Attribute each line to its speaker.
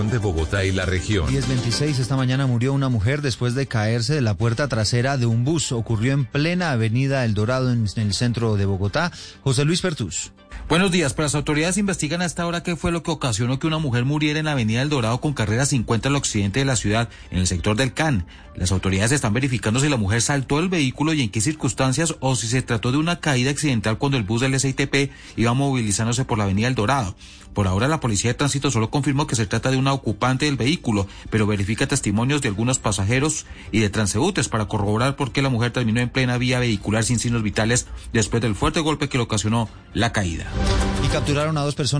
Speaker 1: de Bogotá y la región.
Speaker 2: 10:26, esta mañana murió una mujer después de caerse de la puerta trasera de un bus. Ocurrió en plena avenida El Dorado, en el centro de Bogotá. José Luis Pertús.
Speaker 3: Buenos días, pues las autoridades investigan hasta ahora qué fue lo que ocasionó que una mujer muriera en la avenida El Dorado con carrera 50 al occidente de la ciudad, en el sector del CAN. Las autoridades están verificando si la mujer saltó del vehículo y en qué circunstancias o si se trató de una caída accidental cuando el bus del SITP iba movilizándose por la avenida El Dorado. Por ahora la policía de tránsito solo confirmó que se trata de una ocupante del vehículo, pero verifica testimonios de algunos pasajeros y de transeúntes para corroborar por qué la mujer terminó en plena vía vehicular sin signos vitales después del fuerte golpe que le ocasionó la caída.
Speaker 2: Y capturaron a 2 personas